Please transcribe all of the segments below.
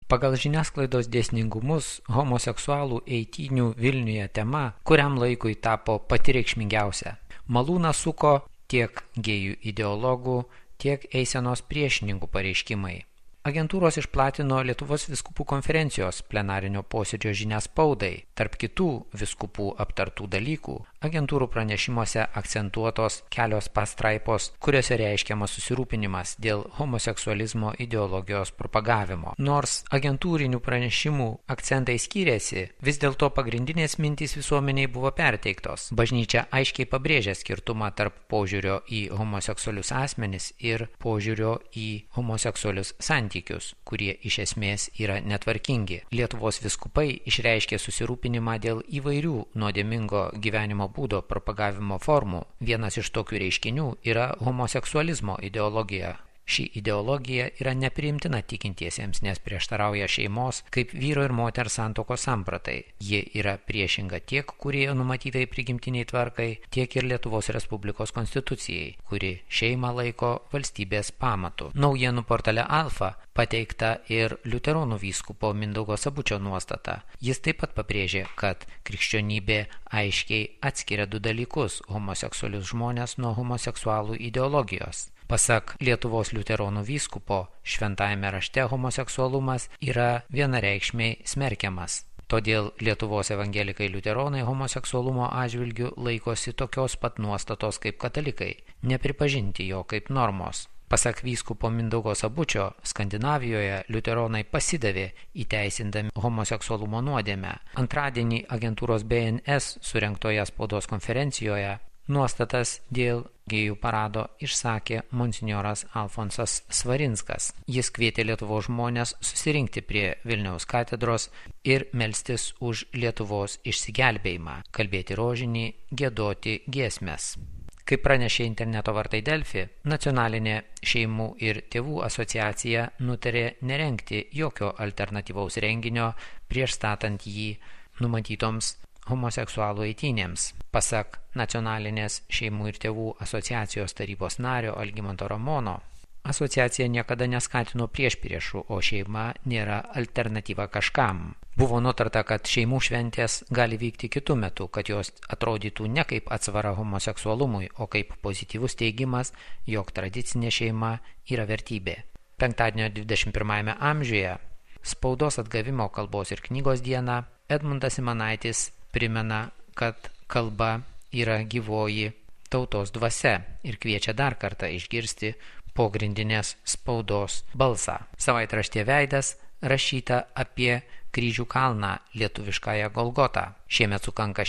Pagal žiniasklaidos dėsningumus, homoseksualų eitynių Vilniuje tema kuriam laikui tapo pati reikšmingiausia. Malūną suko tiek gėjų ideologų, tiek eisenos priešininkų pareiškimai. Agentūros išplatino Lietuvos vyskupų konferencijos plenarinio posėdžio žinias spaudai. Tarp kitų vyskupų aptartų dalykų, agentūrų pranešimuose akcentuotos kelios pastraipos, kuriuose reiškiamas susirūpinimas dėl homoseksualizmo ideologijos propagavimo. Nors agentūrinių pranešimų akcentai skyrėsi, vis dėlto pagrindinės mintys visuomeniai buvo perteiktos. Bažnyčia aiškiai pabrėžė skirtumą tarp požiūrio į homoseksualius asmenis ir požiūrio į homoseksualius santykius, kurie iš esmės yra netvarkingi. Lietuvos vyskupai išreiškė susirūpinimą dėl įvairių nuodėmingo gyvenimo būdo propagavimo formų. Vienas iš tokių reiškinių yra homoseksualizmo ideologija. Ši ideologija yra nepriimtina tikintiesiems, nes prieštarauja šeimos kaip vyro ir moters santuokos sampratai. Ji yra priešinga tiek kūrėjo numatytai prigimtiniai tvarkai, tiek ir Lietuvos Respublikos konstitucijai, kuri šeimą laiko valstybės pamatu. Naujienų portale Alfa pateikta ir liuteronų vyskupo Mindaugo Sabučio nuostata. Jis taip pat pabrėžė, kad krikščionybė aiškiai atskiria du dalykus – homoseksualius žmonės nuo homoseksualų ideologijos. Pasak Lietuvos liuteronų vyskupo, šventajame rašte homoseksualumas yra vienareikšmiai smerkiamas. Todėl Lietuvos evangelikai liuteronai homoseksualumo atžvilgiu laikosi tokios pat nuostatos kaip katalikai – nepripažinti jo kaip normos. Pasak vyskupo Mindaugo Sabučio, Skandinavijoje liuteronai pasidavė įteisindami homoseksualumo nuodėmę. Antradienį agentūros BNS surengtoje spaudos konferencijoje nuostatas dėl gėjų parado išsakė monsinjoras Alfonsas Svarinskas. Jis kvietė Lietuvos žmonės susirinkti prie Vilniaus katedros ir melstis už Lietuvos išsigelbėjimą, kalbėti rožinį, giedoti giesmes. Kaip pranešė interneto vartai Delfi, Nacionalinė šeimų ir tėvų asociacija nutarė nerengti jokio alternatyvaus renginio prieš statant jį numatytoms homoseksualų eitynėms. Pasak Nacionalinės šeimų ir tėvų asociacijos tarybos nario Algimanto Ramono, asociacija niekada neskatino priešpriešų, o šeima nėra alternatyva kažkam. Buvo nutarta, kad šeimų šventės gali vykti kitu metu, kad jos atrodytų ne kaip atsvara homoseksualumui, o kaip pozityvus teigimas, jog tradicinė šeima yra vertybė. Penktadienio 21 amžiuje, spaudos atgavimo kalbos ir knygos dieną, Edmundas Simanaitis primena, kad kalba yra gyvoji tautos dvasia ir kviečia dar kartą išgirsti pogrindinės spaudos balsą. Savaitraštyje Veidas rašyta apie Kryžių kalną lietuviškąją Golgotą. Šiemet sukanka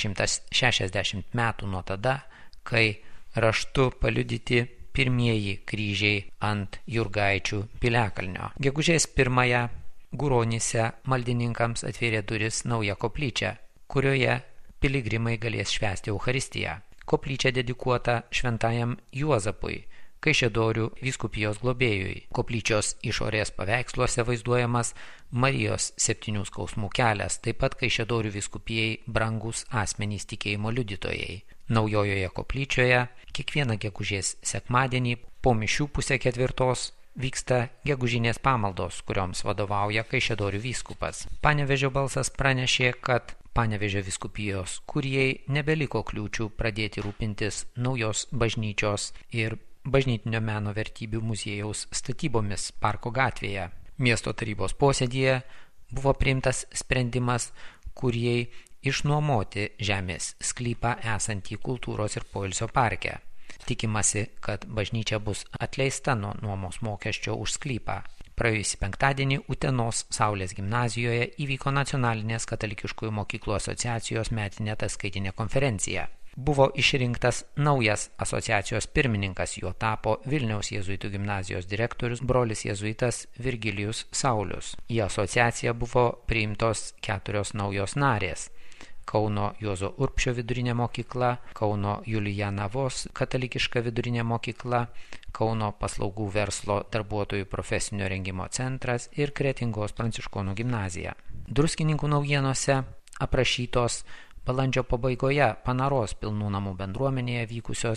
160 metų nuo tada, kai raštu paliudyti pirmieji kryžiai ant Jurgaičių piliakalnio. Gegužės 1-ąją Guronyse maldininkams atvėrė duris nauja koplyčia, kurioje piligrimai galės švęsti Eucharistiją. Koplyčia dedikuota šventajam Juozapui, Kaišiadorių vyskupijos globėjui. Koplyčios išorės paveiksluose vaizduojamas Marijos 7 skausmų kelias, taip pat Kaišiadorių vyskupijai brangus asmenys tikėjimo liudytojai. Naujojoje koplyčioje kiekvieną gegužės sekmadienį po mišių 3:30 vyksta gegužinės pamaldos, kurioms vadovauja Kaišiadorių vyskupas. Panevėžio balsas pranešė, kad Panevėžio vyskupijos kurijai nebeliko kliūčių pradėti rūpintis naujos bažnyčios ir bažnytinio meno vertybių muziejaus statybomis Parko gatvėje. Miesto tarybos posėdyje buvo priimtas sprendimas kurijai išnuomoti žemės sklypą esantį kultūros ir poilsio parke. Tikimasi, kad bažnyčia bus atleista nuo nuomos mokesčio už sklypą. Praėjusį penktadienį Utenos Saulės gimnazijoje įvyko Nacionalinės katalikiškųjų mokyklų asociacijos metinė ataskaitinė konferencija. Buvo išrinktas naujas asociacijos pirmininkas, juo tapo Vilniaus jėzuitų gimnazijos direktorius brolis jėzuitas Virgilijus Saulius. Į asociaciją buvo priimtos 4 naujos narės: Kauno Juozo Urbšio vidurinė mokykla, Kauno Julijanavos katalikiška vidurinė mokykla, Kauno paslaugų verslo darbuotojų profesinio rengimo centras ir Kretingos pranciškonų gimnazija. Druskininkų naujienose aprašytos balandžio pabaigoje Panaros pilnų namų bendruomenėje vykusios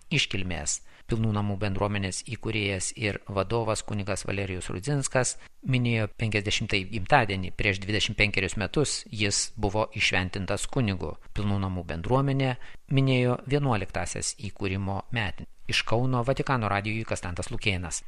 iškilmės. Pilnų namų bendruomenės įkūrėjas ir vadovas kunigas Valerijus Rudzinskas minėjo 50-ąjį gimtadienį. Prieš 25 metus jis buvo įšventintas kunigu. Pilnų namų bendruomenė minėjo 11-asias įkūrimo metinės. Iš Kauno Vatikano radijui Konstantas Lukėnas.